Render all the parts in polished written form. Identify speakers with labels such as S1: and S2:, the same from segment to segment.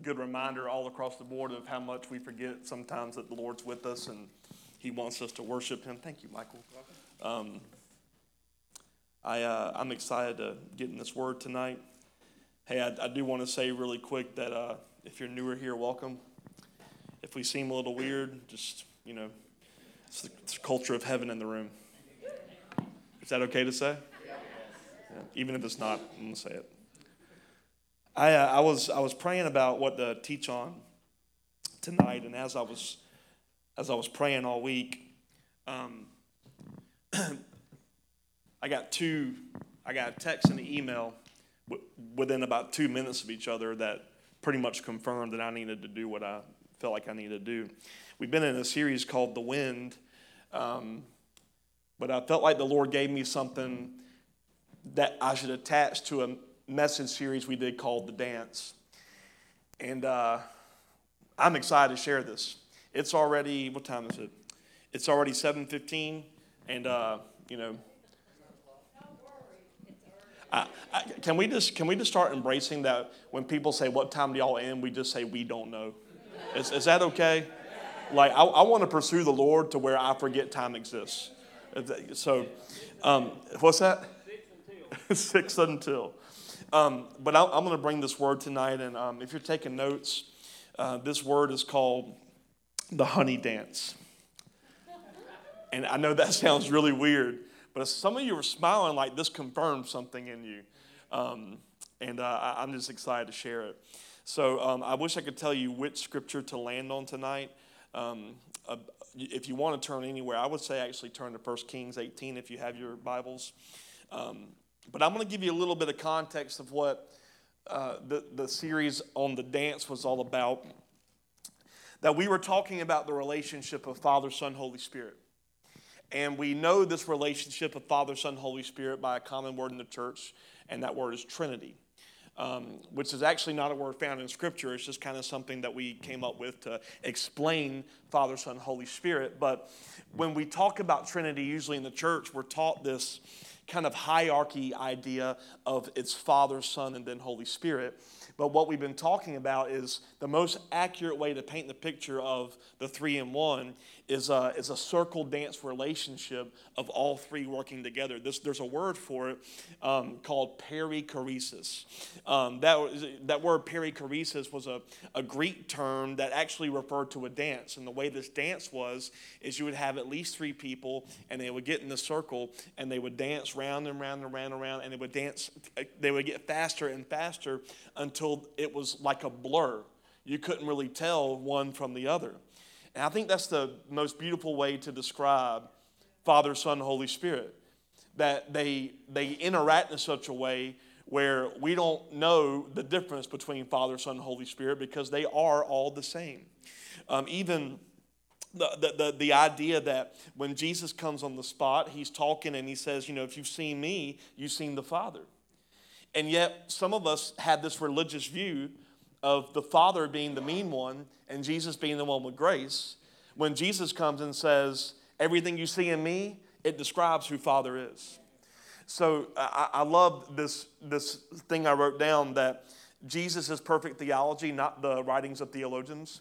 S1: good reminder all across the board of how much we forget sometimes that the Lord's with us and He wants us to worship Him. Thank you, Michael. I'm excited to get in this word tonight. Hey, I do want to say really quick that if you're newer here, welcome. If we seem a little weird, just, it's the culture of heaven in the room. Is that okay to say? Yeah. Even if it's not, I'm going to say it. I was praying about what to teach on tonight, and as I was praying all week, I got a text and an email within about 2 minutes of each other that pretty much confirmed that I needed to do what I felt like I needed to do. We've been in a series called The Wind, but I felt like the Lord gave me something that I should attach to a message series we did called The Dance. And I'm excited to share this. It's already, what time is it? It's already 7:15, and can we just start embracing that when people say, "What time do y'all end?" we just say, "We don't know." Is that okay? Like, I want to pursue the Lord to where I forget time exists. So, what's that? 6 until. But I'm going to bring this word tonight, and if you're taking notes, this word is called the honey dance. And I know that sounds really weird, but some of you are smiling like this confirms something in you. And I'm just excited to share it. So I wish I could tell you which scripture to land on tonight. If you want to turn anywhere, I would say actually turn to 1 Kings 18 if you have your Bibles. But I'm going to give you a little bit of context of what the series on the dance was all about. That we were talking about the relationship of Father, Son, Holy Spirit. And we know this relationship of Father, Son, Holy Spirit by a common word in the church, and that word is Trinity, which is actually not a word found in Scripture. It's just kind of something that we came up with to explain Father, Son, Holy Spirit. But when we talk about Trinity, usually in the church, we're taught this kind of hierarchy idea of it's Father, Son, and then Holy Spirit. But what we've been talking about is the most accurate way to paint the picture of the three in one is a circle dance relationship of all three working together. There's a word for it called perichoresis. That word perichoresis was a Greek term that actually referred to a dance. And the way this dance is you would have at least three people, and they would get in the circle, and they would dance round and round and round and round, and they would get faster and faster until it was like a blur. You couldn't really tell one from the other. And I think that's the most beautiful way to describe Father, Son, Holy Spirit. That they interact in such a way where we don't know the difference between Father, Son, Holy Spirit because they are all the same. Even the idea that when Jesus comes on the spot, he's talking and he says, if you've seen me, you've seen the Father. And yet, some of us have this religious view of the Father being the mean one and Jesus being the one with grace. When Jesus comes and says, everything you see in me, it describes who Father is. So I love this thing I wrote down that Jesus is perfect theology, not the writings of theologians.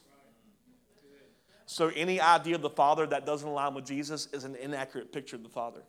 S1: So any idea of the Father that doesn't align with Jesus is an inaccurate picture of the Father.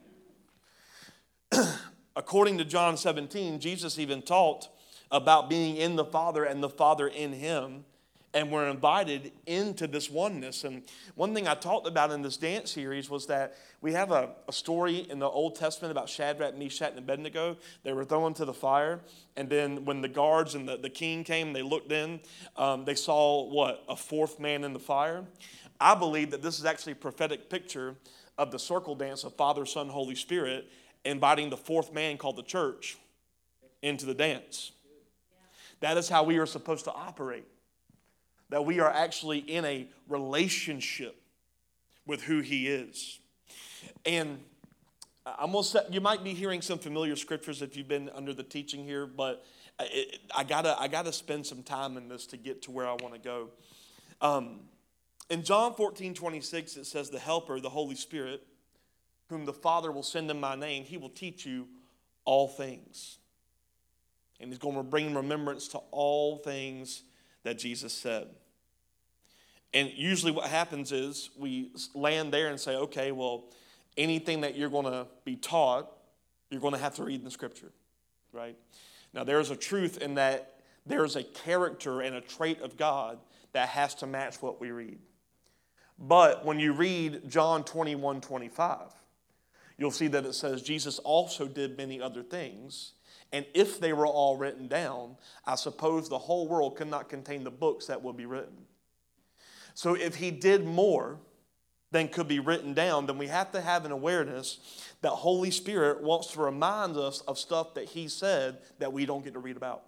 S1: According to John 17, Jesus even taught about being in the Father and the Father in him, and we're invited into this oneness. And one thing I talked about in this dance series was that we have a story in the Old Testament about Shadrach, Meshach, and Abednego. They were thrown into the fire, and then when the guards and the king came, they looked in, they saw, a fourth man in the fire. I believe that this is actually a prophetic picture of the circle dance of Father, Son, Holy Spirit, inviting the fourth man called the church into the dance. That is how we are supposed to operate. That we are actually in a relationship with who he is. And you might be hearing some familiar scriptures if you've been under the teaching here, but I gotta spend some time in this to get to where I want to go. In John 14:26, it says, the Helper, the Holy Spirit, whom the Father will send in my name, he will teach you all things. And he's going to bring remembrance to all things that Jesus said. And usually what happens is we land there and say, okay, well, anything that you're going to be taught, you're going to have to read in the Scripture, right? Now, there's a truth in that there's a character and a trait of God that has to match what we read. But when you read John 21:25, you'll see that it says Jesus also did many other things. And if they were all written down, I suppose the whole world could not contain the books that would be written. So if he did more than could be written down, then we have to have an awareness that Holy Spirit wants to remind us of stuff that he said that we don't get to read about.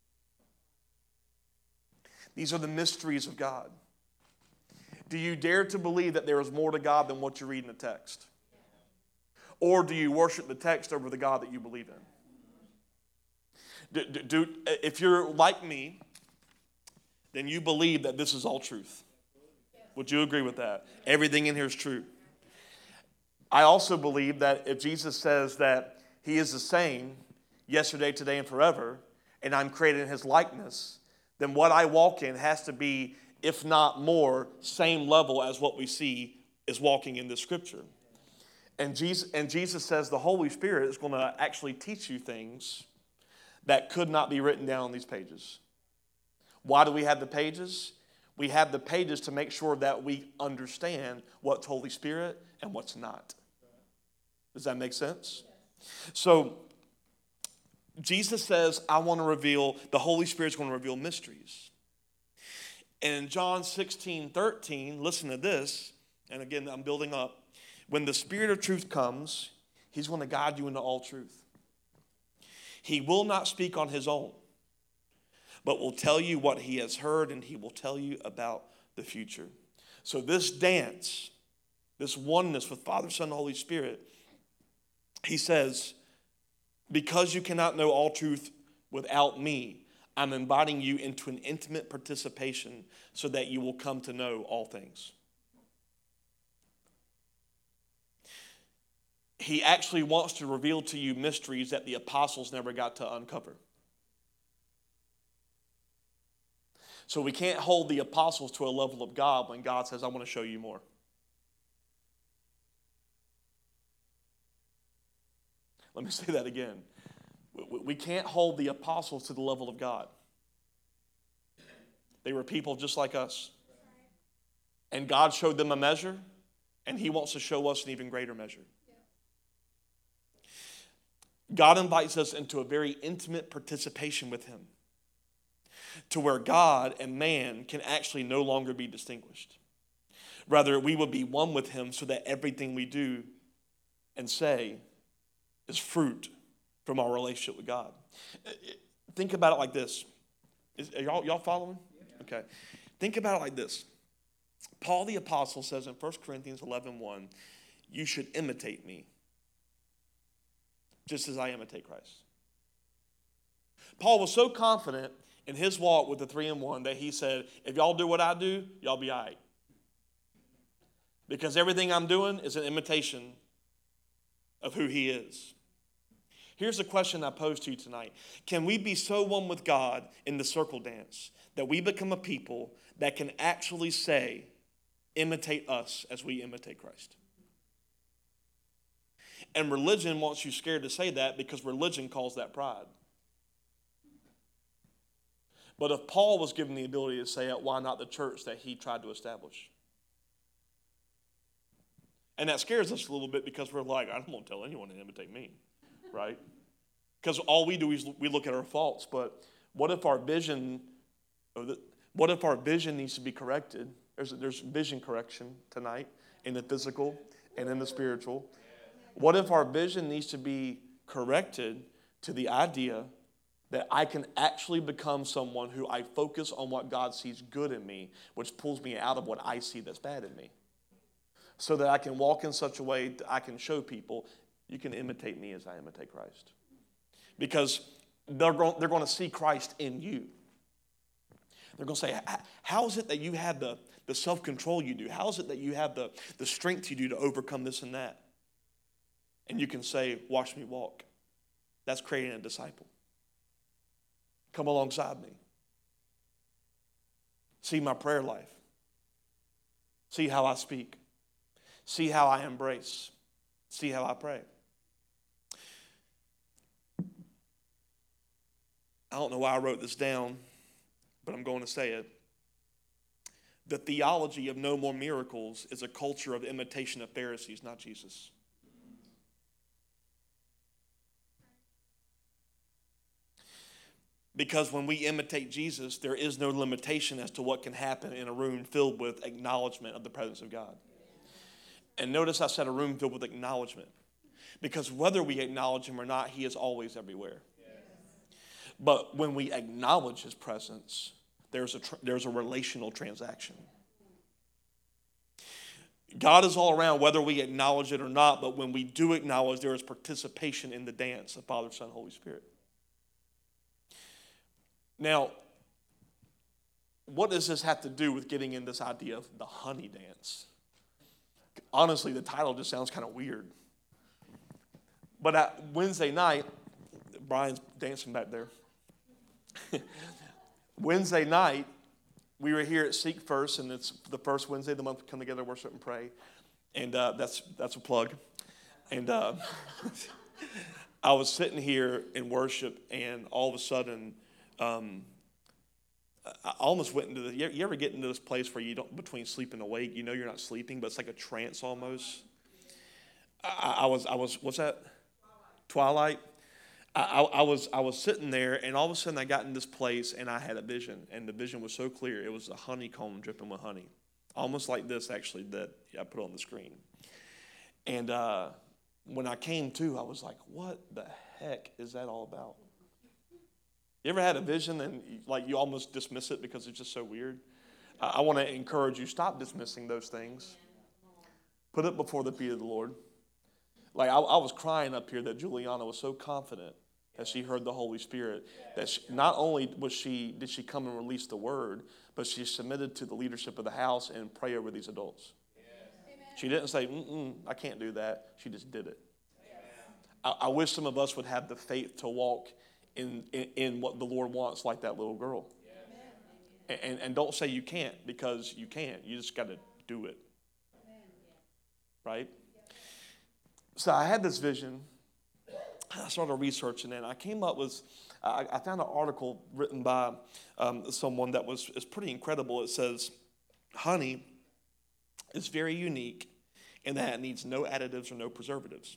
S1: These are the mysteries of God. Do you dare to believe that there is more to God than what you read in the text? Or do you worship the text over the God that you believe in? If you're like me, then you believe that this is all truth. Would you agree with that? Everything in here is true. I also believe that if Jesus says that he is the same yesterday, today, and forever, and I'm created in his likeness, then what I walk in has to be, if not more, same level as what we see is walking in this scripture. And Jesus says the Holy Spirit is going to actually teach you things that could not be written down on these pages. Why do we have the pages? We have the pages to make sure that we understand what's Holy Spirit and what's not. Does that make sense? So, Jesus says, I want to reveal, the Holy Spirit's going to reveal mysteries. And in John 16:13, listen to this, and again, I'm building up. When the Spirit of truth comes, he's going to guide you into all truth. He will not speak on his own, but will tell you what he has heard, and he will tell you about the future. So this dance, this oneness with Father, Son, and Holy Spirit, he says, because you cannot know all truth without me, I'm inviting you into an intimate participation so that you will come to know all things. He actually wants to reveal to you mysteries that the apostles never got to uncover. So we can't hold the apostles to a level of God when God says, I want to show you more. Let me say that again. We can't hold the apostles to the level of God. They were people just like us. And God showed them a measure, and he wants to show us an even greater measure. God invites us into a very intimate participation with him, to where God and man can actually no longer be distinguished. Rather, we would be one with him so that everything we do and say is fruit from our relationship with God. Think about it like this. Are y'all following? Okay. Think about it like this. Paul the Apostle says in 1 Corinthians 11:1, you should imitate me, just as I imitate Christ. Paul was so confident in his walk with the 3-in-1 that he said, if y'all do what I do, y'all be all right. Because everything I'm doing is an imitation of who he is. Here's a question I pose to you tonight. Can we be so one with God in the circle dance that we become a people that can actually say, imitate us as we imitate Christ? And religion wants you scared to say that because religion calls that pride. But if Paul was given the ability to say it, why not the church that he tried to establish? And that scares us a little bit because we're like, I don't want to tell anyone to imitate me, right? Because all we do is we look at our faults. But what if our vision needs to be corrected? There's vision correction tonight in the physical and in the spiritual. What if our vision needs to be corrected to the idea that I can actually become someone who I focus on what God sees good in me, which pulls me out of what I see that's bad in me, so that I can walk in such a way that I can show people, you can imitate me as I imitate Christ. Because they're going to see Christ in you. They're going to say, how is it that you have the self-control you do? How is it that you have the strength you do to overcome this and that? And you can say, watch me walk. That's creating a disciple. Come alongside me. See my prayer life. See how I speak. See how I embrace. See how I pray. I don't know why I wrote this down, but I'm going to say it. The theology of no more miracles is a culture of imitation of Pharisees, not Jesus. Because when we imitate Jesus, there is no limitation as to what can happen in a room filled with acknowledgement of the presence of God. And notice I said a room filled with acknowledgement. Because whether we acknowledge him or not, he is always everywhere. But when we acknowledge his presence, there's a relational transaction. God is all around whether we acknowledge it or not, but when we do acknowledge, there is participation in the dance of Father, Son, Holy Spirit. Now, what does this have to do with getting in this idea of the honey dance? Honestly, the title just sounds kind of weird. But at Wednesday night, Brian's dancing back there. Wednesday night, we were here at Seek First, and it's the first Wednesday of the month we come together, worship, and pray. And that's a plug. And I was sitting here in worship, and all of a sudden, I almost went into you ever get into this place where you don't, between sleep and awake, you know you're not sleeping, but it's like a trance almost. I was what's that? Twilight. I was sitting there, and all of a sudden I got in this place, and I had a vision, and the vision was so clear. It was a honeycomb dripping with honey, almost like this actually that I put on the screen. And when I came to, I was like, "What the heck is that all about?" You ever had a vision and you almost dismiss it because it's just so weird? I want to encourage you, stop dismissing those things. Put it before the feet of the Lord. I was crying up here that Juliana was so confident that she heard the Holy Spirit, that not only did she come and release the word, but she submitted to the leadership of the house and pray over these adults. She didn't say, I can't do that. She just did it. I wish some of us would have the faith to walk in what the Lord wants, like that little girl. And don't say you can't, because you can't. You just got to do it. Right? So I had this vision. I started researching it. I came up with, I found an article written by someone that is pretty incredible. It says, honey is very unique in that it needs no additives or no preservatives.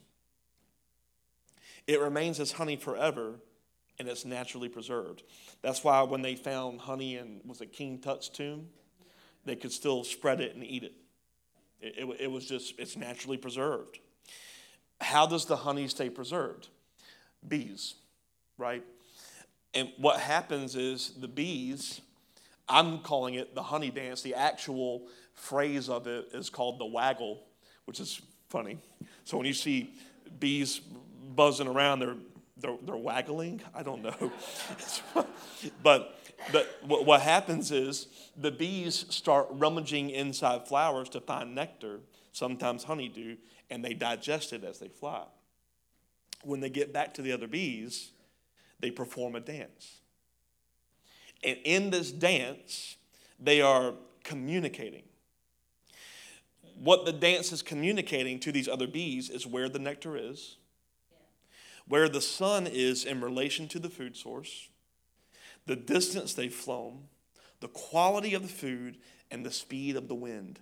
S1: It remains as honey forever, and it's naturally preserved. That's why when they found honey in, was it King Tut's tomb, they could still spread it and eat it. It was just, it's naturally preserved. How does the honey stay preserved? Bees, right? And what happens is the bees, I'm calling it the honey dance. The actual phrase of it is called the waggle, which is funny. So when you see bees buzzing around, they're waggling. I don't know. but what happens is the bees start rummaging inside flowers to find nectar, sometimes honeydew, and they digest it as they fly. When they get back to the other bees, they perform a dance. And in this dance, they are communicating. What the dance is communicating to these other bees is where the nectar is, where the sun is in relation to the food source, the distance they've flown, the quality of the food, and the speed of the wind.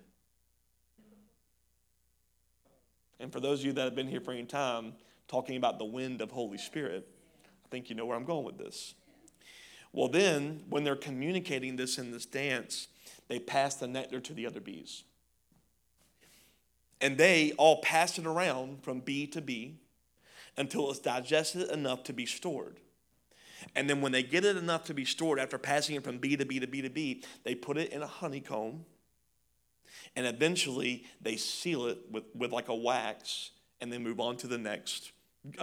S1: And for those of you that have been here for any time, talking about the wind of Holy Spirit, I think you know where I'm going with this. Well, then, when they're communicating this in this dance, they pass the nectar to the other bees. And they all pass it around from bee to bee until it's digested enough to be stored. And then when they get it enough to be stored, after passing it from bee to bee to bee to bee, they put it in a honeycomb, and eventually they seal it with like a wax, and then move on to the next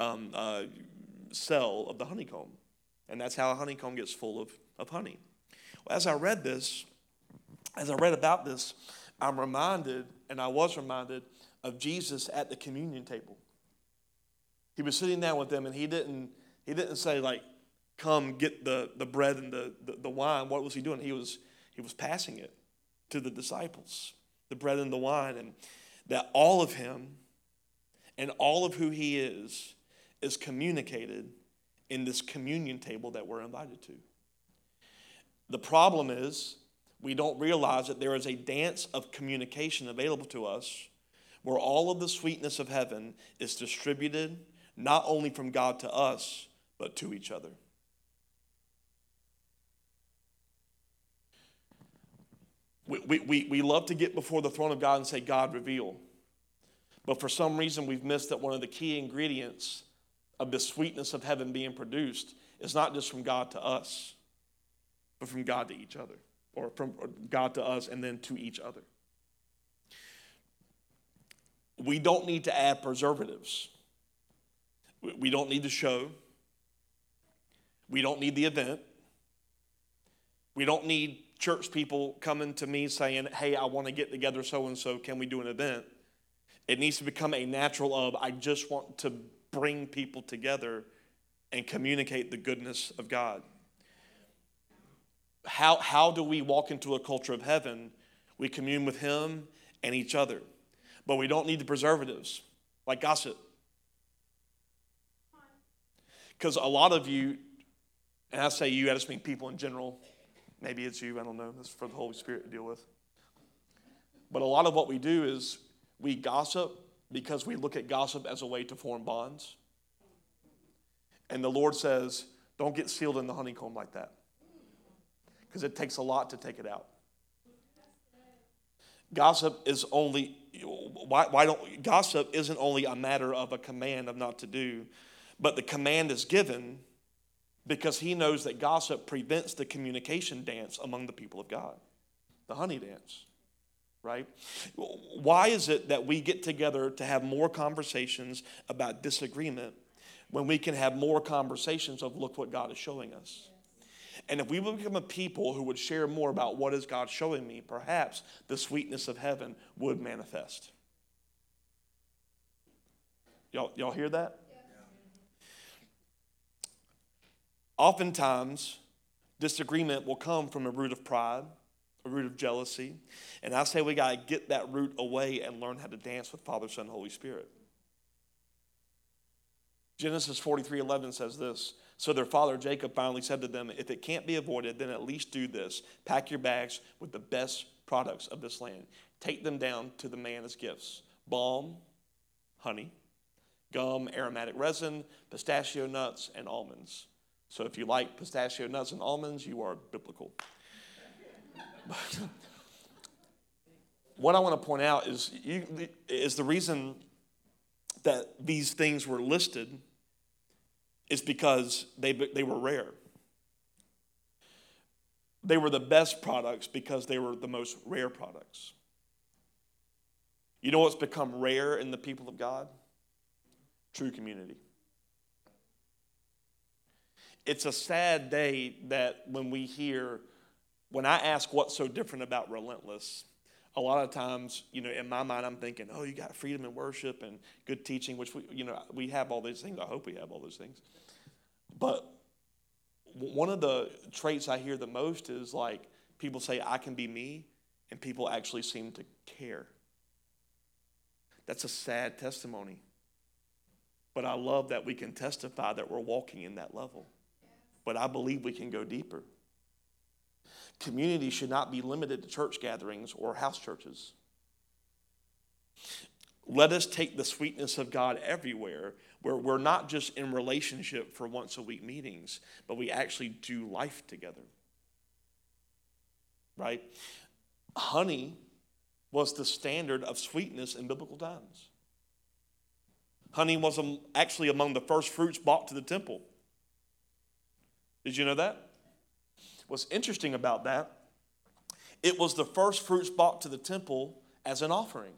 S1: cell of the honeycomb. And that's how a honeycomb gets full of honey. Well, as I read about this, I was reminded of Jesus at the communion table. He was sitting down with them, and he didn't say, like, come get the bread and the wine. What was he doing? He was He was passing it to the disciples, the bread and the wine, and that all of him and all of who he is communicated in this communion table that we're invited to. The problem is we don't realize that there is a dance of communication available to us where all of the sweetness of heaven is distributed not only from God to us, but to each other. We love to get before the throne of God and say, God, reveal. But for some reason, we've missed that one of the key ingredients of the sweetness of heaven being produced is not just from God to us, but from God to each other, or from God to us and then to each other. We don't need to add preservatives. We don't need the show. We don't need the event. We don't need church people coming to me saying, hey, I want to get together so-and-so, can we do an event? It needs to become a natural of, I just want to bring people together and communicate the goodness of God. How do we walk into a culture of heaven? We commune with him and each other. But we don't need the preservatives, like gossip. Because a lot of you, and I say you, I just mean people in general. Maybe it's you, I don't know. That's for the Holy Spirit to deal with. But a lot of what we do is we gossip because we look at gossip as a way to form bonds. And the Lord says, don't get sealed in the honeycomb like that. Because it takes a lot to take it out. Gossip is only, gossip isn't only a matter of a command of not to do, but the command is given because he knows that gossip prevents the communication dance among the people of God, the honey dance, right? Why is it that we get together to have more conversations about disagreement when we can have more conversations of look what God is showing us? And if we would become a people who would share more about what is God showing me, perhaps the sweetness of heaven would manifest. Y'all hear that? Oftentimes, disagreement will come from a root of pride, a root of jealousy. And I say we got to get that root away and learn how to dance with Father, Son, Holy Spirit. Genesis 43:11 says this. So their father Jacob finally said to them, if it can't be avoided, then at least do this. Pack your bags with the best products of this land. Take them down to the man as gifts. Balm, honey, gum, aromatic resin, pistachio nuts, and almonds. So if you like pistachio nuts and almonds, you are biblical. What I want to point out is the reason that these things were listed is because they were rare. They were the best products because they were the most rare products. You know what's become rare in the people of God? True community. It's a sad day that when I ask what's so different about Relentless, a lot of times, in my mind, I'm thinking, oh, you got freedom in worship and good teaching, which we have all these things. I hope we have all those things. But one of the traits I hear the most is like people say, I can be me, and people actually seem to care. That's a sad testimony. But I love that we can testify that we're walking in that level. But I believe we can go deeper. Community should not be limited to church gatherings or house churches. Let us take the sweetness of God everywhere, where we're not just in relationship for once a week meetings, but we actually do life together. Right? Honey was the standard of sweetness in biblical times. Honey was actually among the first fruits brought to the temple. Did you know that? What's interesting about that, it was the first fruits brought to the temple as an offering.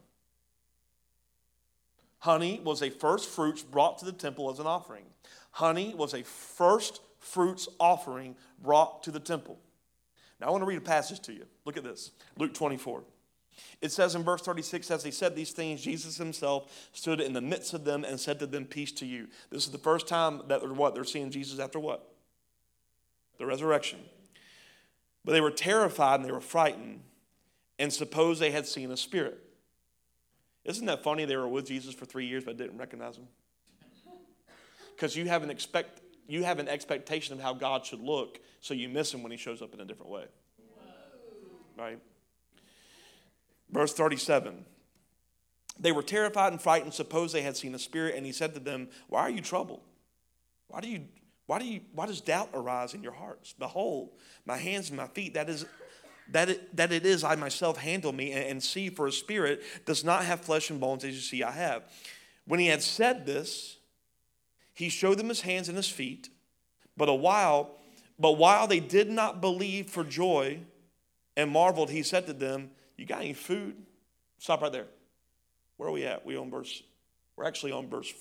S1: Honey was a first fruits brought to the temple as an offering. Honey was a first fruits offering brought to the temple. Now I want to read a passage to you. Look at this. Luke 24. It says in verse 36, as he said these things, Jesus himself stood in the midst of them and said to them, peace to you. This is the first time that they're seeing Jesus after what? The resurrection. But they were terrified and they were frightened and supposed they had seen a spirit. Isn't that funny? They were with Jesus for 3 years but didn't recognize him. Because you have an expectation of how God should look, so you miss him when he shows up in a different way. Right? Verse 37. They were terrified and frightened, supposed they had seen a spirit, and he said to them, "Why are you troubled? Why does doubt arise in your hearts? Behold, my hands and my feet, that it is I myself, handle me, and see, for a spirit does not have flesh and bones as you see I have." When he had said this, he showed them his hands and his feet. But while they did not believe for joy and marveled, he said to them, "You got any food?" Stop right there. Where are we at? We're actually on verse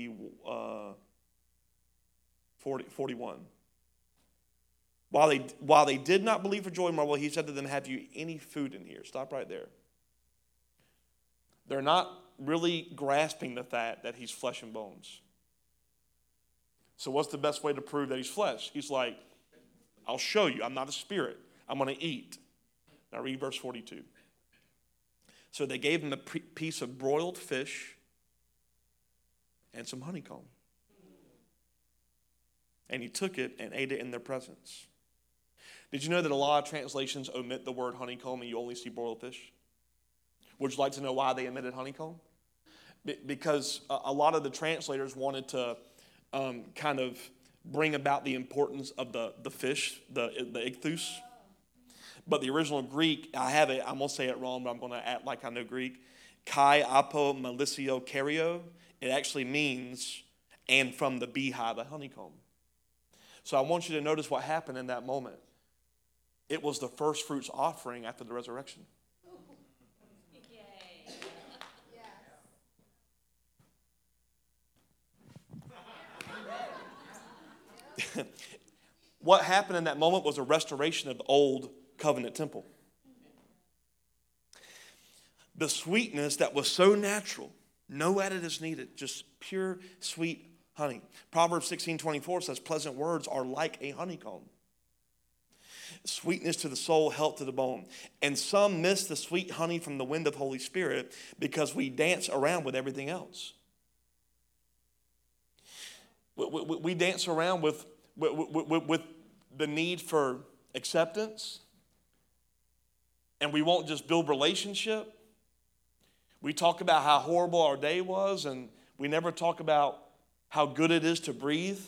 S1: 41. While they did not believe for joy and marvel, he said to them, "Have you any food in here?" Stop right there. They're not really grasping the fact that he's flesh and bones. So what's the best way to prove that he's flesh? He's like, "I'll show you. I'm not a spirit. I'm going to eat." Now read verse 42. So they gave him a piece of broiled fish and some honeycomb. And he took it and ate it in their presence. Did you know that a lot of translations omit the word honeycomb and you only see broiled fish? Would you like to know why they omitted honeycomb? Because a lot of the translators wanted to kind of bring about the importance of the fish, the ichthus. But the original Greek, I have it, I'm going to say it wrong, but I'm going to act like I know Greek. Kai apo melicio kario. It actually means, and from the beehive, a honeycomb. So I want you to notice what happened in that moment. It was the first fruits offering after the resurrection. What happened in that moment was a restoration of the old covenant temple. The sweetness that was so natural, no additives needed, just pure sweet honey. Proverbs 16:24 says, "Pleasant words are like a honeycomb. Sweetness to the soul, health to the bone." And some miss the sweet honey from the wind of the Holy Spirit because we dance around with everything else. We dance around with the need for acceptance, and we won't just build relationship. We talk about how horrible our day was, and we never talk about how good it is to breathe.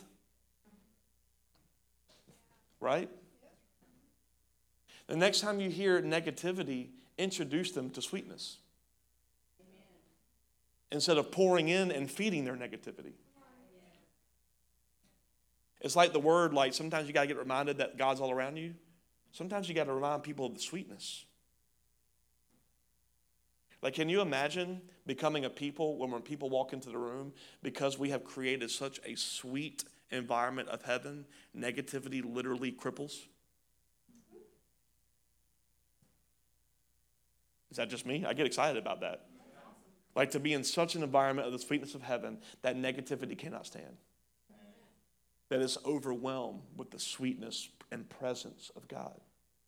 S1: Right? The next time you hear negativity, introduce them to sweetness. Instead of pouring in and feeding their negativity. It's like the word, like sometimes you got to get reminded that God's all around you. Sometimes you got to remind people of the sweetness. Like, can you imagine becoming a people when people walk into the room, because we have created such a sweet environment of heaven, negativity literally cripples? Is that just me? I get excited about that. Like, to be in such an environment of the sweetness of heaven that negativity cannot stand. That is overwhelmed with the sweetness and presence of God.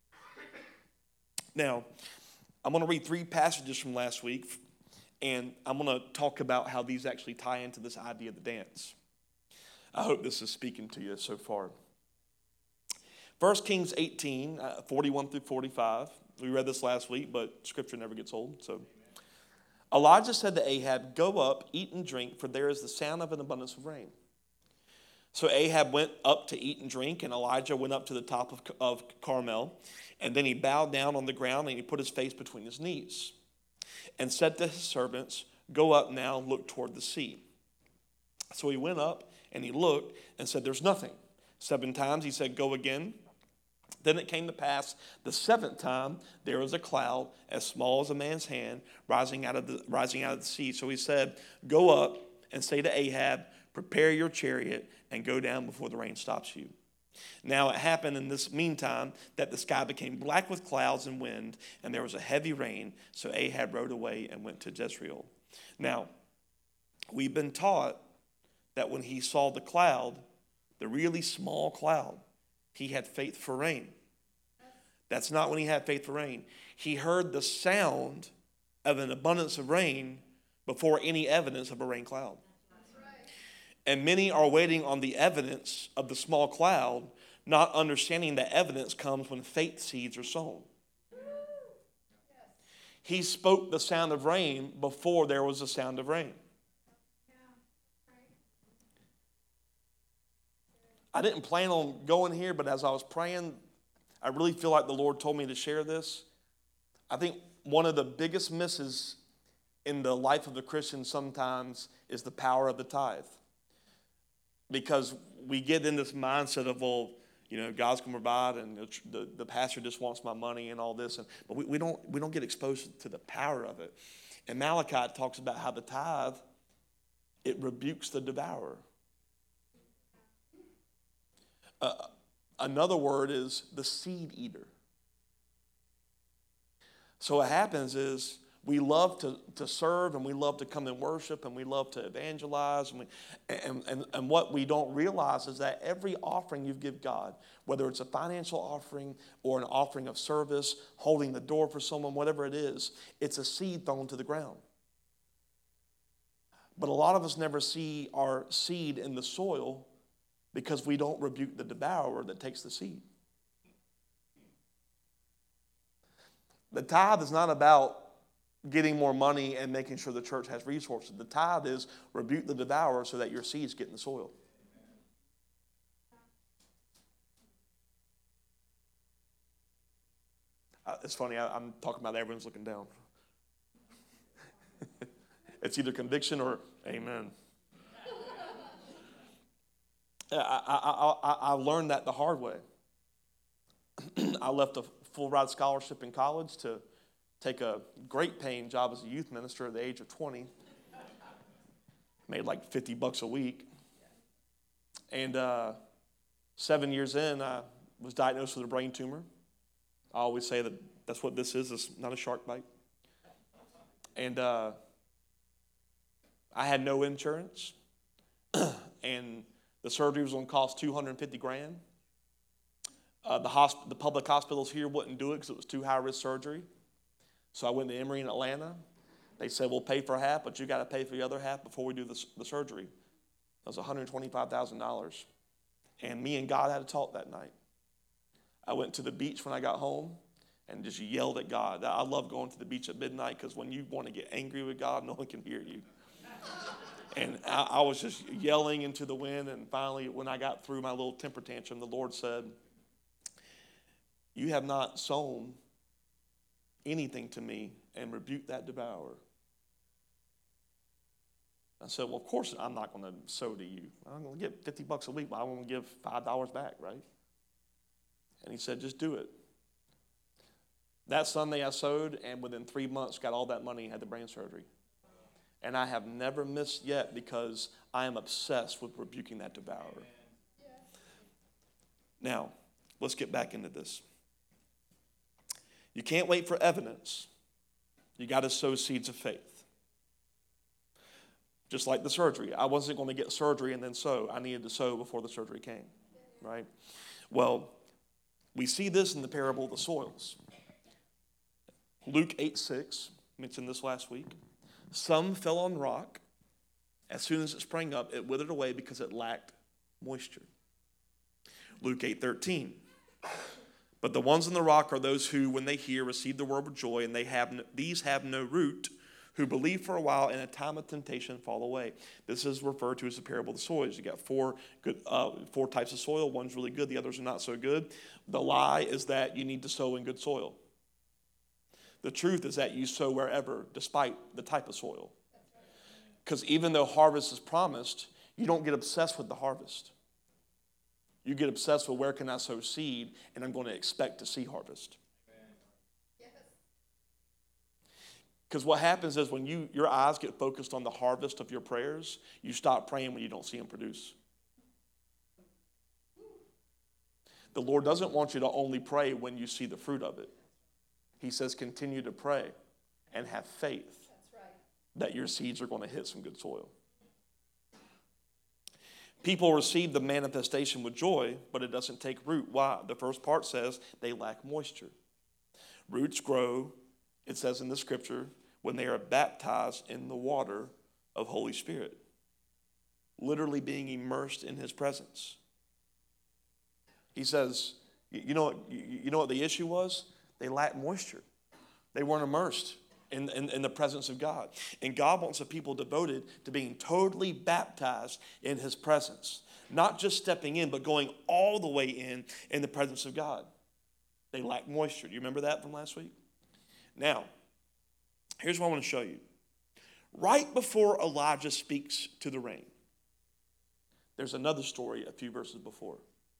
S1: Now, I'm going to read 3 passages from last week, and I'm going to talk about how these actually tie into this idea of the dance. I hope this is speaking to you so far. 1 Kings 18, 41 through 45. We read this last week, but scripture never gets old. So, Elijah said to Ahab, "Go up, eat and drink, for there is the sound of an abundance of rain." So Ahab went up to eat and drink, and Elijah went up to the top of Carmel. And then he bowed down on the ground, and he put his face between his knees and said to his servants, "Go up now, look toward the sea." So he went up, and he looked and said, "There's nothing." 7 times he said, "Go again." Then it came to pass the 7th time, there was a cloud as small as a man's hand rising out of the sea. So he said, "Go up and say to Ahab, prepare your chariot and go down before the rain stops you." Now it happened in this meantime that the sky became black with clouds and wind, and there was a heavy rain. So Ahab rode away and went to Jezreel. Now, we've been taught that when he saw the cloud, the really small cloud, he had faith for rain. That's not when he had faith for rain. He heard the sound of an abundance of rain before any evidence of a rain cloud. And many are waiting on the evidence of the small cloud, not understanding that evidence comes when faith seeds are sown. He spoke the sound of rain before there was a sound of rain. I didn't plan on going here, but as I was praying, I really feel like the Lord told me to share this. I think one of the biggest misses in the life of a Christian sometimes is the power of the tithe. Because we get in this mindset of, well, God's going to provide, and the pastor just wants my money and all this. But we don't get exposed to the power of it. And Malachi talks about how the tithe, it rebukes the devourer. Another word is the seed eater. So what happens is we love to serve, and we love to come and worship, and we love to evangelize. And what we don't realize is that every offering you give God, whether it's a financial offering or an offering of service, holding the door for someone, whatever it is, it's a seed thrown to the ground. But a lot of us never see our seed in the soil because we don't rebuke the devourer that takes the seed. The tithe is not about getting more money and making sure the church has resources. The tithe is rebuke the devourer so that your seeds get in the soil. It's funny, I'm talking about everyone's looking down. It's either conviction or amen. I learned that the hard way. I left a full ride scholarship in college to take a great paying job as a youth minister at the age of 20. Made like $50 a week. And 7 years in, I was diagnosed with a brain tumor. I always say that that's what this is. It's not a shark bite. And I had no insurance. And the surgery was going to cost $250,000. The public hospitals here wouldn't do it because it was too high risk surgery. So I went to Emory in Atlanta. They said, we'll pay for half, but you got to pay for the other half before we do the surgery. That was $125,000. And me and God had a talk that night. I went to the beach when I got home and just yelled at God. I love going to the beach at midnight because when you want to get angry with God, no one can hear you. And I was just yelling into the wind. And finally, when I got through my little temper tantrum, the Lord said, you have not sown anything to me, and rebuke that devourer. I said, well, of course I'm not going to sow to you. I'm going to get $50 a week, but I want to give $5 back, right? And he said, just do it. That Sunday I sowed, and within 3 months got all that money and had the brain surgery. And I have never missed yet because I am obsessed with rebuking that devourer. Now, let's get back into this. You can't wait for evidence. You got to sow seeds of faith. Just like the surgery. I wasn't going to get surgery and then sow. I needed to sow before the surgery came, right? Well, we see this in the parable of the soils. Luke 8:6, mentioned this last week. Some fell on rock. As soon as it sprang up, it withered away because it lacked moisture. Luke 8:13. But the ones on the rock are those who, when they hear, receive the word with joy, and these have no root, who believe for a while, and in a time of temptation fall away. This is referred to as the parable of the soils. You got four types of soil. One's really good, the others are not so good. The lie is that you need to sow in good soil. The truth is that you sow wherever, despite the type of soil. Because even though harvest is promised, you don't get obsessed with the harvest. You get obsessed with where can I sow seed, and I'm going to expect to see harvest. Because what happens is when your eyes get focused on the harvest of your prayers, you stop praying when you don't see them produce. The Lord doesn't want you to only pray when you see the fruit of it. He says continue to pray and have faith that your seeds are going to hit some good soil. People receive the manifestation with joy, but it doesn't take root. Why? The first part says they lack moisture. Roots grow, it says in the scripture, when they are baptized in the water of Holy Spirit. Literally being immersed in his presence. He says, you know what the issue was? They lacked moisture. They weren't immersed in the presence of God. And God wants a people devoted to being totally baptized in his presence. Not just stepping in, but going all the way in the presence of God. They lack moisture. Do you remember that from last week? Now, here's what I want to show you. Right before Elijah speaks to the rain, there's another story a few verses before.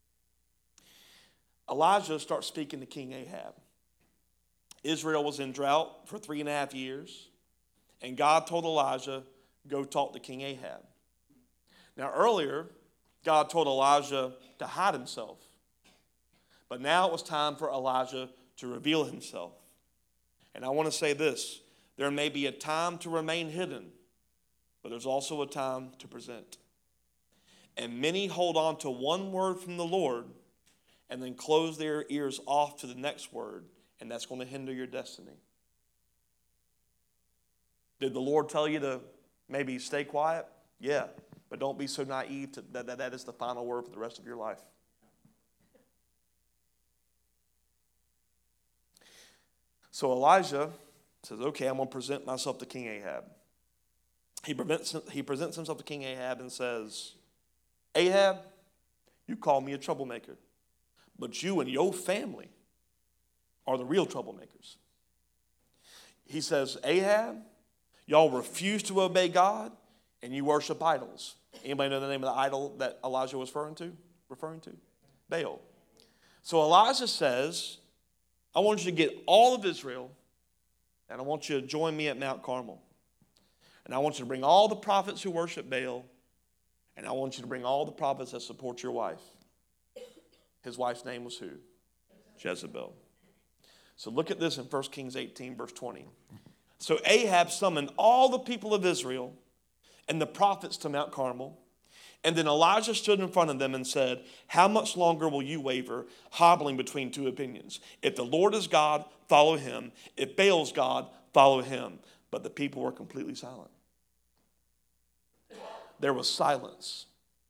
S1: Elijah starts speaking to King Ahab. Israel was in drought for 3.5 years, and God told Elijah, go talk to King Ahab. Now earlier, God told Elijah to hide himself, but now it was time for Elijah to reveal himself. And I want to say this, there may be a time to remain hidden, but there's also a time to present. And many hold on to one word from the Lord and then close their ears off to the next word, and that's going to hinder your destiny. Did the Lord tell you to maybe stay quiet? Yeah, but don't be so naive that is the final word for the rest of your life. So Elijah says, okay, I'm going to present myself to King Ahab. He presents himself to King Ahab and says, Ahab, you call me a troublemaker, but you and your family are the real troublemakers. He says, Ahab, y'all refuse to obey God and you worship idols. Anybody know the name of the idol that Elijah was referring to? Baal. So Elijah says, I want you to get all of Israel and I want you to join me at Mount Carmel. And I want you to bring all the prophets who worship Baal, and I want you to bring all the prophets that support your wife. His wife's name was who? Jezebel. So look at this in 1 Kings 18, verse 20. So Ahab summoned all the people of Israel and the prophets to Mount Carmel. And then Elijah stood in front of them and said, how much longer will you waver, hobbling between two opinions? If the Lord is God, follow him. If Baal's God, follow him. But the people were completely silent. There was silence.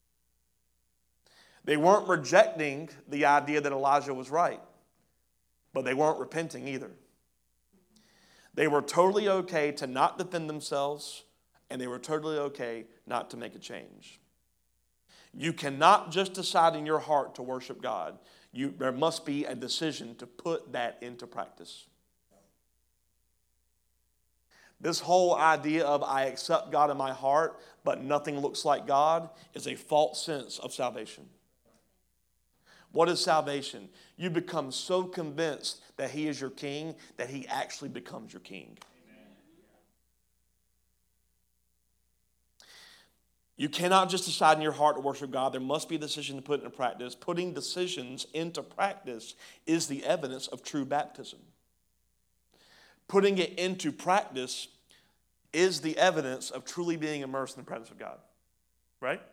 S1: They weren't rejecting the idea that Elijah was right, but they weren't repenting either. They were totally okay to not defend themselves, and they were totally okay not to make a change. You cannot just decide in your heart to worship God. There must be a decision to put that into practice. This whole idea of I accept God in my heart, but nothing looks like God, is a false sense of salvation. What is salvation? You become so convinced that he is your king that he actually becomes your king. You cannot just decide in your heart to worship God. There must be a decision to put it into practice. Putting decisions into practice is the evidence of true baptism. Putting it into practice is the evidence of truly being immersed in the presence of God. Right?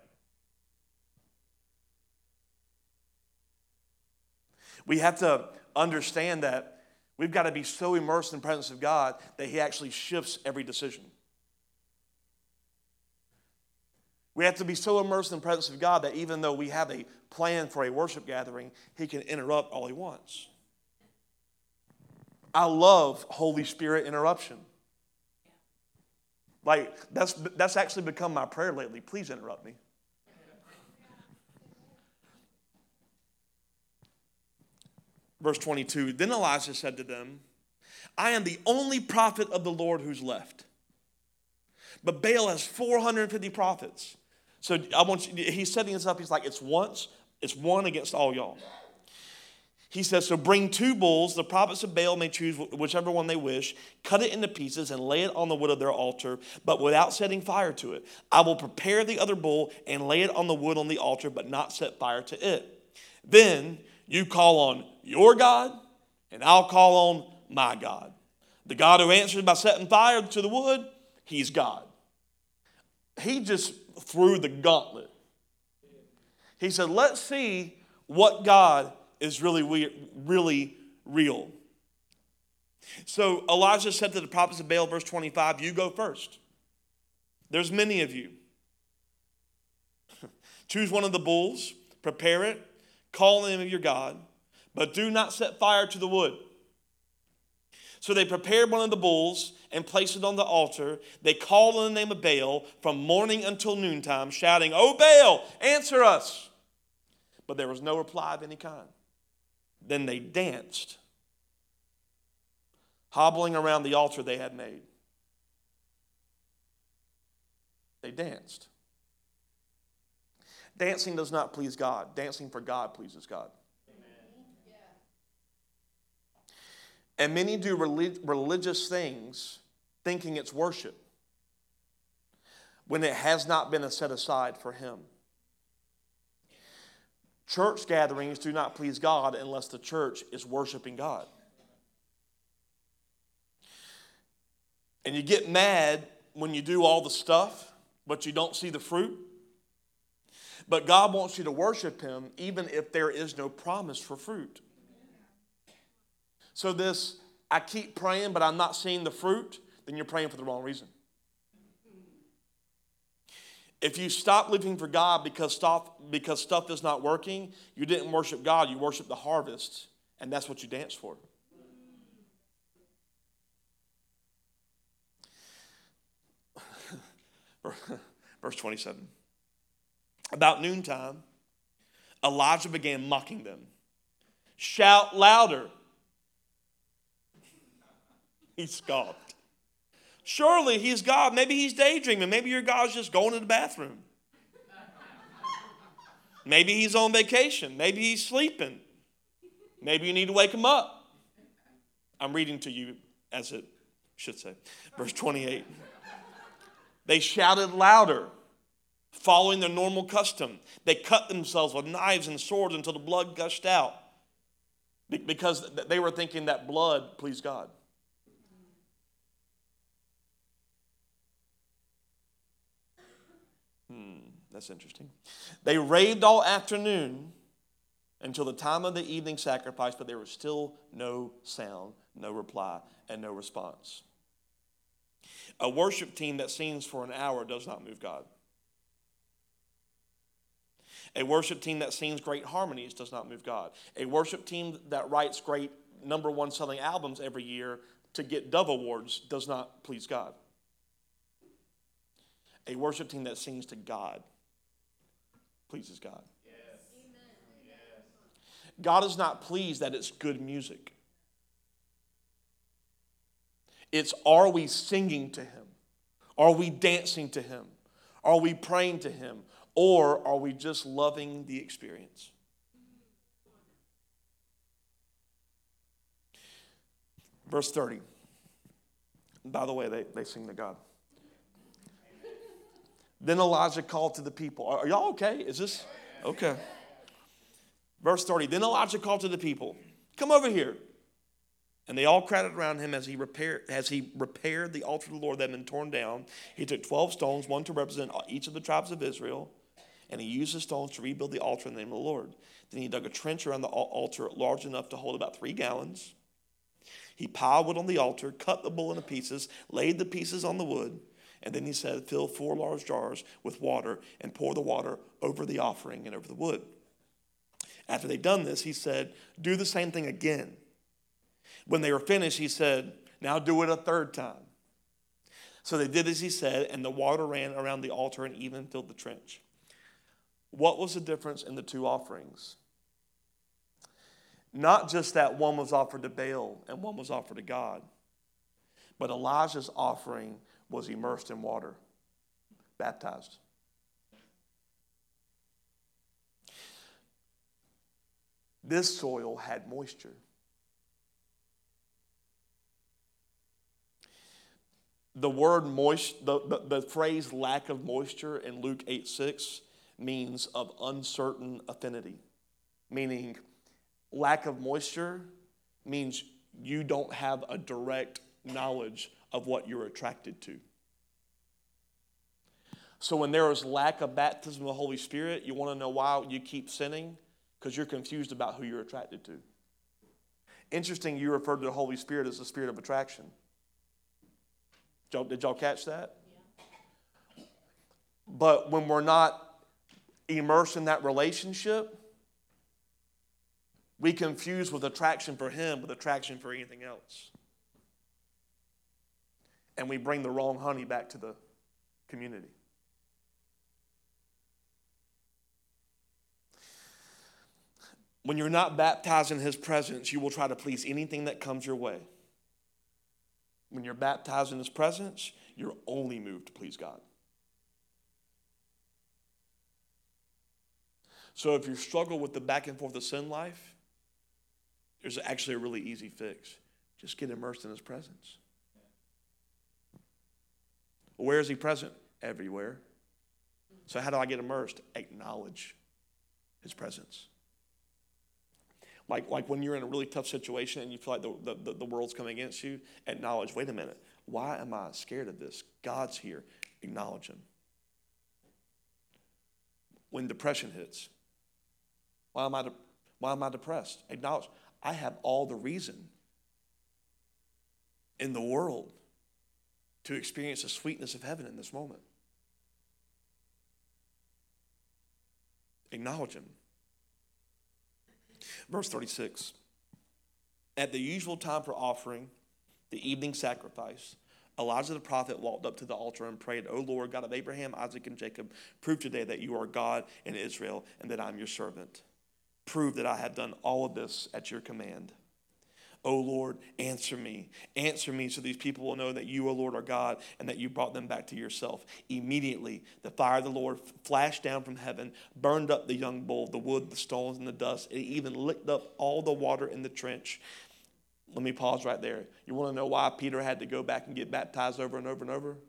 S1: We have to understand that we've got to be so immersed in the presence of God that he actually shifts every decision. We have to be so immersed in the presence of God that even though we have a plan for a worship gathering, he can interrupt all he wants. I love Holy Spirit interruption. Like, that's actually become my prayer lately. Please interrupt me. Verse 22, then Elijah said to them, I am the only prophet of the Lord who's left. But Baal has 450 prophets. So he's setting this up. He's like, it's one against all y'all. He says, so bring 2 bulls. The prophets of Baal may choose whichever one they wish. Cut it into pieces and lay it on the wood of their altar, but without setting fire to it. I will prepare the other bull and lay it on the wood on the altar, but not set fire to it. Then you call on your God, and I'll call on my God. The God who answers by setting fire to the wood, he's God. He just threw the gauntlet. He said, let's see what God is really real. So Elijah said to the prophets of Baal, verse 25, you go first. There's many of you. Choose one of the bulls, prepare it, call the name of your God, but do not set fire to the wood. So they prepared one of the bulls and placed it on the altar. They called on the name of Baal from morning until noontime, shouting, "O Baal, answer us." But there was no reply of any kind. Then they danced, hobbling around the altar they had made. They danced. Dancing does not please God. Dancing for God pleases God. And many do religious things thinking it's worship when it has not been set aside for Him. Church gatherings do not please God unless the church is worshiping God. And you get mad when you do all the stuff, but you don't see the fruit. But God wants you to worship Him even if there is no promise for fruit. So this, I keep praying, but I'm not seeing the fruit, then you're praying for the wrong reason. If you stop living for God because stuff is not working, you didn't worship God, you worship the harvest, and that's what you dance for. Verse 27. About noontime, Elijah began mocking them. Shout louder. He scoffed. Surely he's God. Maybe he's daydreaming. Maybe your God's just going to the bathroom. Maybe he's on vacation. Maybe he's sleeping. Maybe you need to wake him up. I'm reading to you as it should say. Verse 28. They shouted louder, following their normal custom. They cut themselves with knives and swords until the blood gushed out because they were thinking that blood pleased God. That's interesting. They raved all afternoon until the time of the evening sacrifice, but there was still no sound, no reply, and no response. A worship team that sings for an hour does not move God. A worship team that sings great harmonies does not move God. A worship team that writes great #1 selling albums every year to get Dove Awards does not please God. A worship team that sings to God pleases God. Yes. God is not pleased that it's good music. It's, are we singing to Him? Are we dancing to Him? Are we praying to Him? Or are we just loving the experience? Verse 30. By the way, they sing to God. Then Elijah called to the people. Are y'all okay? Is this okay? Verse 30. Then Elijah called to the people, "Come over here." And they all crowded around him as he repaired the altar of the Lord that had been torn down. He took 12 stones, one to represent each of the tribes of Israel, and he used the stones to rebuild the altar in the name of the Lord. Then he dug a trench around the altar large enough to hold about 3 gallons. He piled wood on the altar, cut the bull into pieces, laid the pieces on the wood, and then he said, "Fill 4 large jars with water and pour the water over the offering and over the wood." After they'd done this, he said, "Do the same thing again." When they were finished, he said, "Now do it a 3rd time." So they did as he said, and the water ran around the altar and even filled the trench. What was the difference in the 2 offerings? Not just that one was offered to Baal and one was offered to God, but Elijah's offering was immersed in water, baptized. This soil had moisture. The word the phrase lack of moisture in Luke 8:6 means of uncertain affinity, meaning lack of moisture means you don't have a direct knowledge of what you're attracted to. So when there is lack of baptism of the Holy Spirit, you want to know why you keep sinning? Because you're confused about who you're attracted to. Interesting, you referred to the Holy Spirit as the spirit of attraction. Did y'all catch that? Yeah. But when we're not immersed in that relationship, we confuse with attraction for him with attraction for anything else. And we bring the wrong honey back to the community. When you're not baptized in his presence, you will try to please anything that comes your way. When you're baptized in his presence, you're only moved to please God. So if you struggle with the back and forth of sin life, there's actually a really easy fix. Just get immersed in his presence. Where is he present? Everywhere. So how do I get immersed? Acknowledge his presence. Like when you're in a really tough situation and you feel like the world's coming against you, acknowledge, wait a minute, why am I scared of this? God's here. Acknowledge him. When depression hits, why am I depressed? Acknowledge, I have all the reason in the world to experience the sweetness of heaven in this moment. Acknowledge him. Verse 36. At the usual time for offering the evening sacrifice, Elijah the prophet walked up to the altar and prayed, O Lord, God of Abraham, Isaac, and Jacob, prove today that you are God in Israel and that I'm your servant. Prove that I have done all of this at your command. O Lord, answer me so these people will know that you, O Lord, are God and that you brought them back to yourself. Immediately, the fire of the Lord flashed down from heaven, burned up the young bull, the wood, the stones, and the dust. It even licked up all the water in the trench. Let me pause right there. You want to know why Peter had to go back and get baptized over and over and over?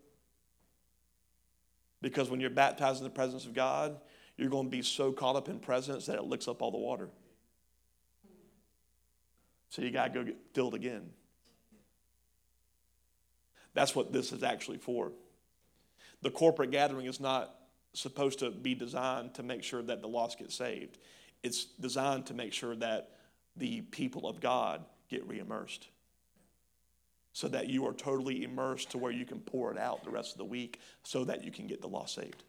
S1: Because when you're baptized in the presence of God, you're going to be so caught up in presence that it licks up all the water. So you got to go get filled again. That's what this is actually for. The corporate gathering is not supposed to be designed to make sure that the lost get saved. It's designed to make sure that the people of God get re-immersed. So that you are totally immersed to where you can pour it out the rest of the week so that you can get the lost saved.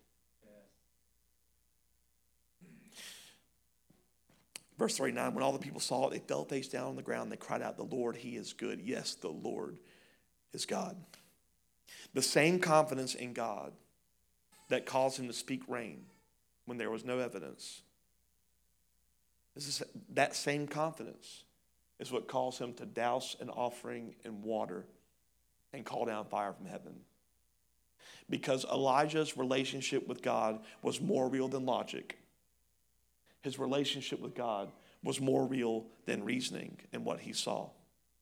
S1: Verse 39, when all the people saw it, they fell face down on the ground. They cried out, the Lord, he is good. Yes, the Lord is God. The same confidence in God that caused him to speak rain when there was no evidence. That same confidence is what caused him to douse an offering in water and call down fire from heaven. Because Elijah's relationship with God was more real than logic. His relationship with God was more real than reasoning and what he saw.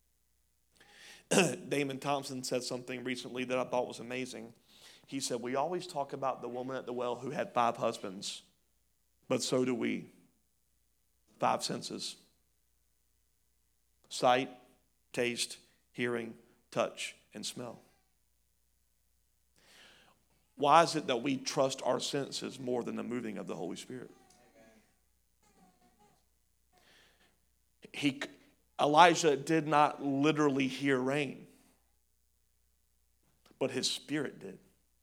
S1: Damon Thompson said something recently that I thought was amazing. He said, we always talk about the woman at the well who had 5 husbands, but so do we. 5 senses. Sight, taste, hearing, touch, and smell. Why is it that we trust our senses more than the moving of the Holy Spirit? Elijah did not literally hear rain, but his spirit did.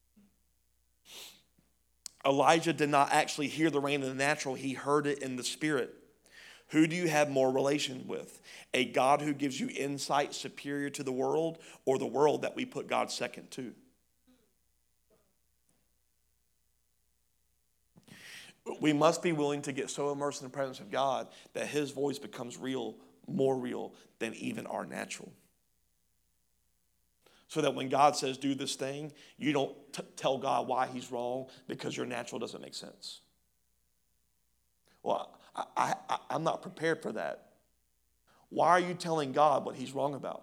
S1: Elijah did not actually hear the rain in the natural, he heard it in the spirit. Who do you have more relation with? A God who gives you insight superior to the world, or the world that we put God second to? We must be willing to get so immersed in the presence of God that his voice becomes real, more real than even our natural. So that when God says do this thing, you don't tell God why he's wrong because your natural doesn't make sense. Well, I'm not prepared for that. Why are you telling God what he's wrong about?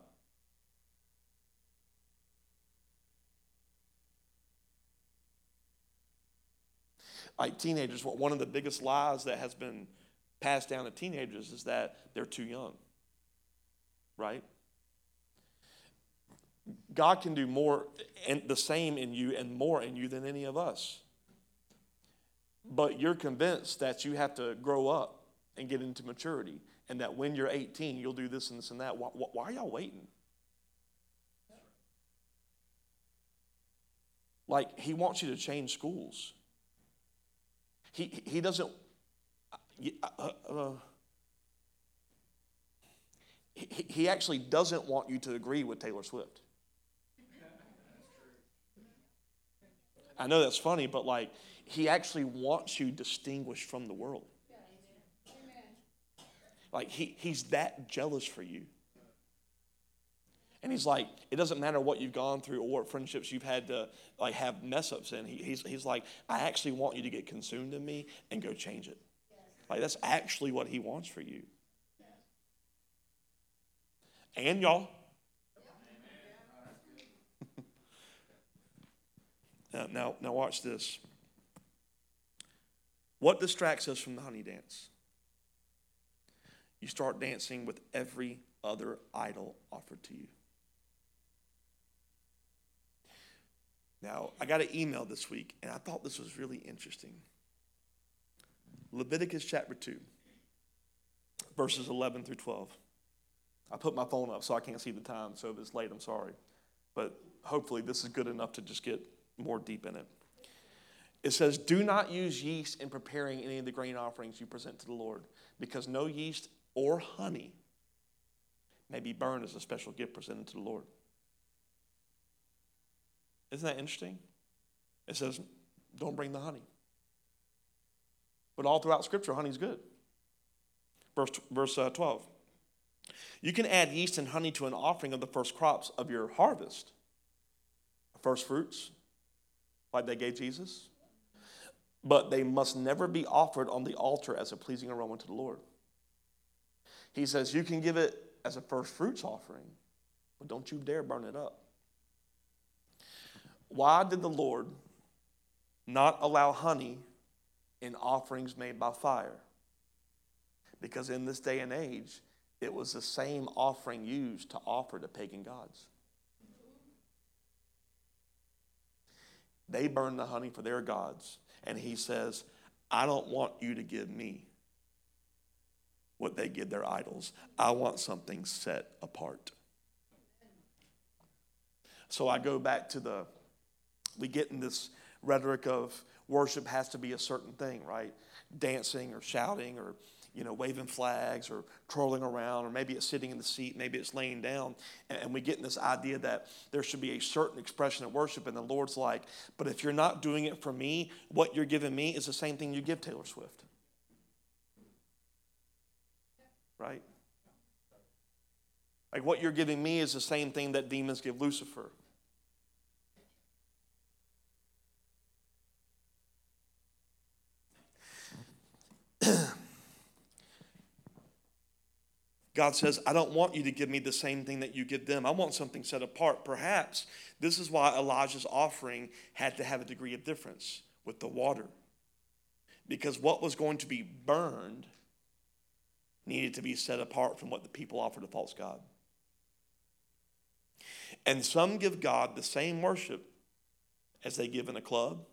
S1: Like teenagers, one of the biggest lies that has been passed down to teenagers is that they're too young, right? God can do more and the same in you and more in you than any of us. But you're convinced that you have to grow up and get into maturity and that when you're 18, you'll do this and this and that. Why are y'all waiting? Like, he wants you to change schools. He doesn't, he actually doesn't want you to agree with Taylor Swift. I know that's funny, but like, he actually wants you distinguished from the world. Like, he's that jealous for you. And he's like, it doesn't matter what you've gone through or what friendships you've had to like have mess ups in. He's like, I actually want you to get consumed in me and go change it. Like, that's actually what he wants for you. And y'all. Now watch this. What distracts us from the honey dance? You start dancing with every other idol offered to you. Now, I got an email this week, and I thought this was really interesting. Leviticus chapter 2, verses 11 through 12. I put my phone up so I can't see the time, so if it's late, I'm sorry. But hopefully this is good enough to just get more deep in it. It says, do not use yeast in preparing any of the grain offerings you present to the Lord, because no yeast or honey may be burned as a special gift presented to the Lord. Isn't that interesting? It says, don't bring the honey. But all throughout Scripture, honey's good. Verse 12. You can add yeast and honey to an offering of the first crops of your harvest. First fruits, like they gave Jesus. But they must never be offered on the altar as a pleasing aroma to the Lord. He says, you can give it as a first fruits offering, but don't you dare burn it up. Why did the Lord not allow honey in offerings made by fire? Because in this day and age, it was the same offering used to offer to pagan gods. They burned the honey for their gods. And he says, I don't want you to give me what they give their idols. I want something set apart. So I go back to we get in this rhetoric of worship has to be a certain thing, right? Dancing or shouting or, waving flags or twirling around, or maybe it's sitting in the seat, maybe it's laying down. And we get in this idea that there should be a certain expression of worship, and the Lord's like, but if you're not doing it for me, what you're giving me is the same thing you give Taylor Swift. Right? Like, what you're giving me is the same thing that demons give Lucifer. God says, I don't want you to give me the same thing that you give them. I want something set apart. Perhaps this is why Elijah's offering had to have a degree of difference with the water. Because what was going to be burned needed to be set apart from what the people offered a false god. And some give God the same worship as they give in a club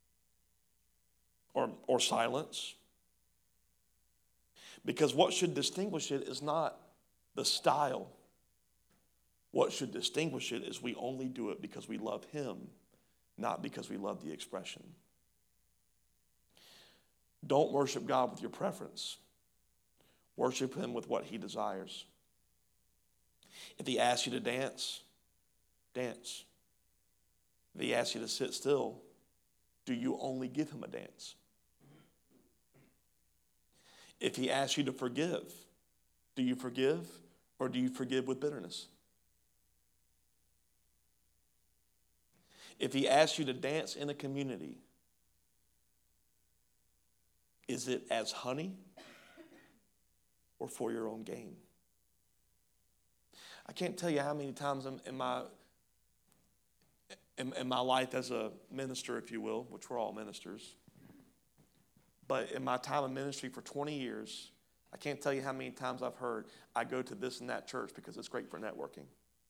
S1: or silence. Because what should distinguish it is not the style. What should distinguish it is we only do it because we love him, not because we love the expression. Don't worship God with your preference. Worship him with what he desires. If he asks you to dance, dance. If he asks you to sit still, do you only give him a dance? If he asks you to forgive, do you forgive, or do you forgive with bitterness? If he asks you to dance in a community, is it as honey or for your own gain? I can't tell you how many times in my life as a minister, if you will, which we're all ministers, but in my time of ministry for 20 years, I can't tell you how many times I've heard, I go to this and that church because it's great for networking.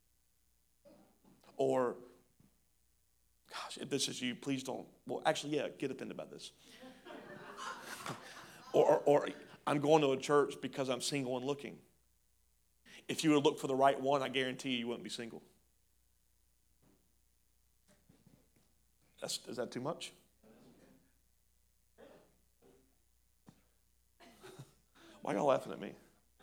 S1: Or, gosh, if this is you, please don't. Well, actually, yeah, get offended by this. or I'm going to a church because I'm single and looking. If you would look for the right one, I guarantee you wouldn't be single. Is that too much? Why are y'all laughing at me?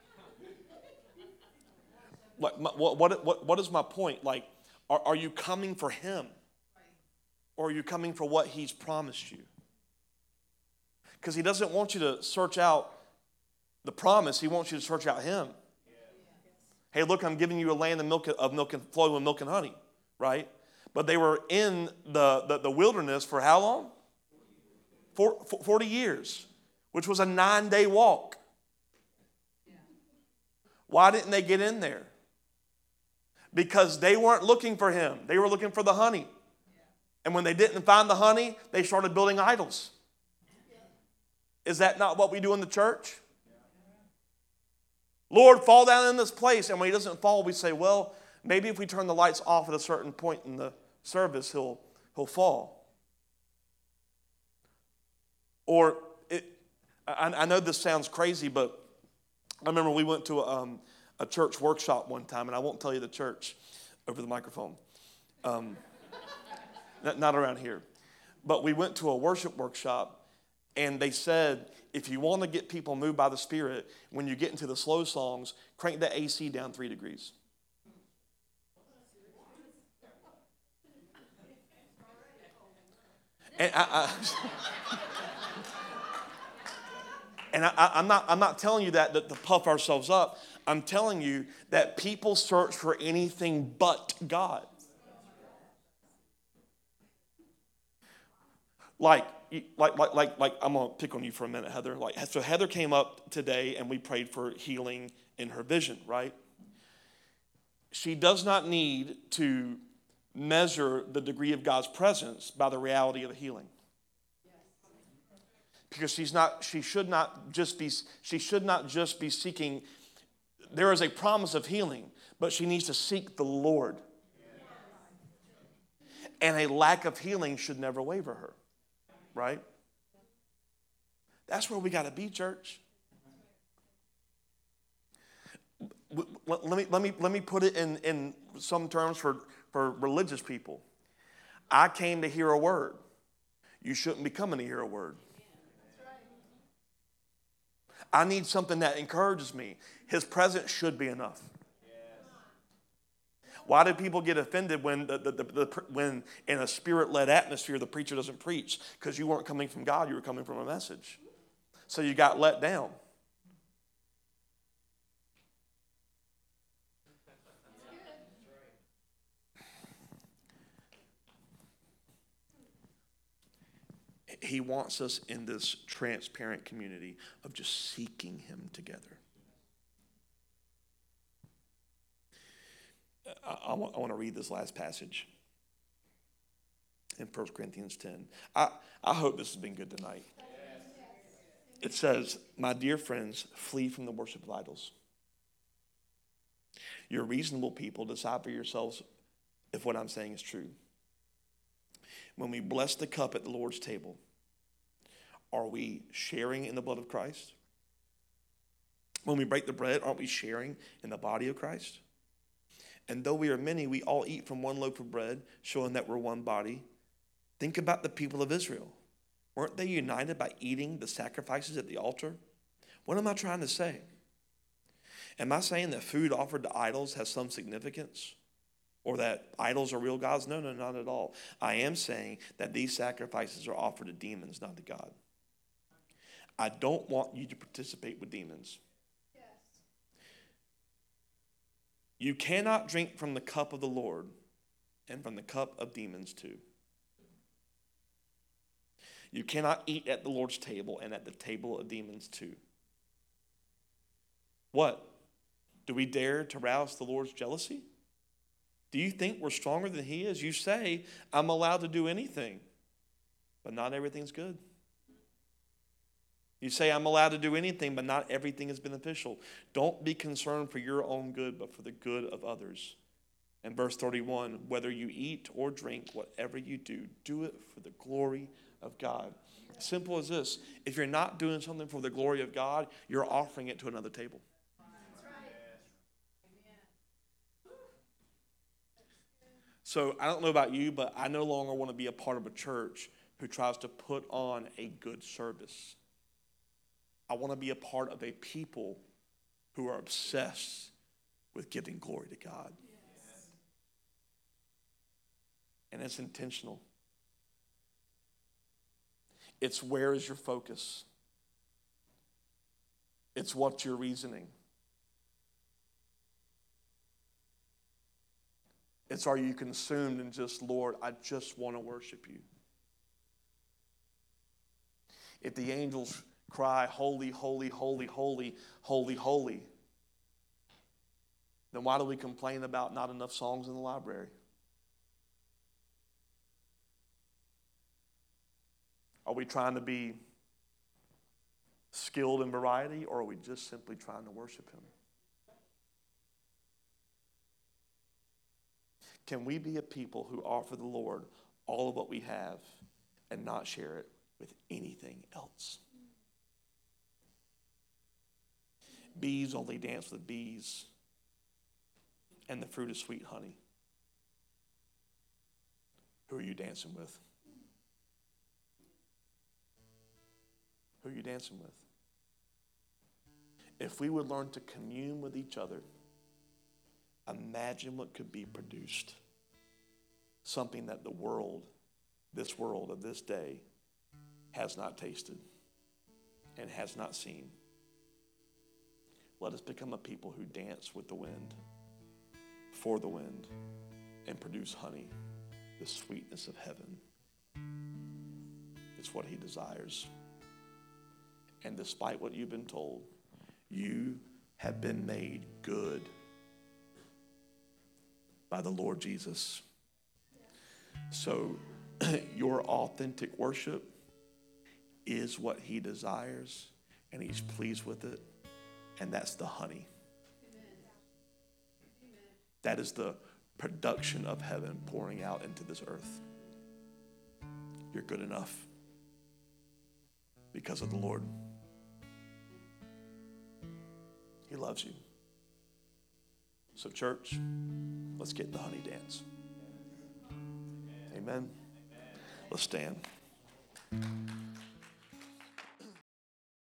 S1: Like, what is my point? Like, are you coming for him? Or are you coming for what he's promised you? Because he doesn't want you to search out the promise. He wants you to search out him. Hey, look, I'm giving you a land flowing with milk and honey, right? But they were in the wilderness for how long? 40 years, which was a 9-day walk. Why didn't they get in there? Because they weren't looking for him. They were looking for the honey. And when they didn't find the honey, they started building idols. Is that not what we do in the church? Lord, fall down in this place. And when he doesn't fall, we say, well, maybe if we turn the lights off at a certain point in the service, he'll fall. Or, I know this sounds crazy, but I remember we went to a church workshop one time, and I won't tell you the church over the microphone. Not around here. But we went to a worship workshop, and they said, if you want to get people moved by the Spirit, when you get into the slow songs, crank the AC down 3 degrees. And I'm not telling you that to puff ourselves up. I'm telling you that people search for anything but God. Like I'm going to pick on you for a minute, Heather. So Heather came up today and we prayed for healing in her vision, right? She does not need to measure the degree of God's presence by the reality of the healing. Because she should not just be seeking. There is a promise of healing, but she needs to seek the Lord. And a lack of healing should never waver her. Right? That's where we got to be, church. Let me put it in some terms for religious people. I came to hear a word. You shouldn't be coming to hear a word. I need something that encourages me. His presence should be enough. Why do people get offended when when in a spirit-led atmosphere the preacher doesn't preach? Because you weren't coming from God, you were coming from a message. So you got let down. He wants us in this transparent community of just seeking him together. I want to read this last passage in 1 Corinthians 10. I hope this has been good tonight. It says, my dear friends, flee from the worship of idols. You're reasonable people. Decide for yourselves if what I'm saying is true. When we bless the cup at the Lord's table, are we sharing in the blood of Christ? When we break the bread, aren't we sharing in the body of Christ? And though we are many, we all eat from one loaf of bread, showing that we're one body. Think about the people of Israel. Weren't they united by eating the sacrifices at the altar? What am I trying to say? Am I saying that food offered to idols has some significance? Or that idols are real gods? No, not at all. I am saying that these sacrifices are offered to demons, not to God. I don't want you to participate with demons. You cannot drink from the cup of the Lord and from the cup of demons too. You cannot eat at the Lord's table and at the table of demons too. What? Do we dare to rouse the Lord's jealousy? Do you think we're stronger than he is? You say, I'm allowed to do anything, but not everything's good. You say, I'm allowed to do anything, but not everything is beneficial. Don't be concerned for your own good, but for the good of others. And verse 31, whether you eat or drink, whatever you do, do it for the glory of God. Simple as this. If you're not doing something for the glory of God, you're offering it to another table. So I don't know about you, but I no longer want to be a part of a church who tries to put on a good service. I want to be a part of a people who are obsessed with giving glory to God. And it's intentional. It's where is your focus? It's what you're reasoning. It's are you consumed in just, Lord, I just want to worship you. If the angels cry, holy, holy, holy, holy, holy, holy, then why do we complain about not enough songs in the library? Are we trying to be skilled in variety, or are we just simply trying to worship him? Can we be a people who offer the Lord all of what we have and not share it with anything else? Bees only dance with bees, and the fruit is sweet honey. Who are you dancing with? Who are you dancing with? If we would learn to commune with each other, imagine what could be produced. Something that the world, this world of this day, has not tasted and has not seen. Let us become a people who dance with the wind, for the wind, and produce honey, the sweetness of heaven. It's what he desires. And despite what you've been told, you have been made good by the Lord Jesus. So your authentic worship is what he desires, and he's pleased with it, and that's the honey. That is the production of heaven pouring out into this earth. You're good enough because of the Lord. He loves you. So church, let's get in the honey dance. Amen. Let's stand.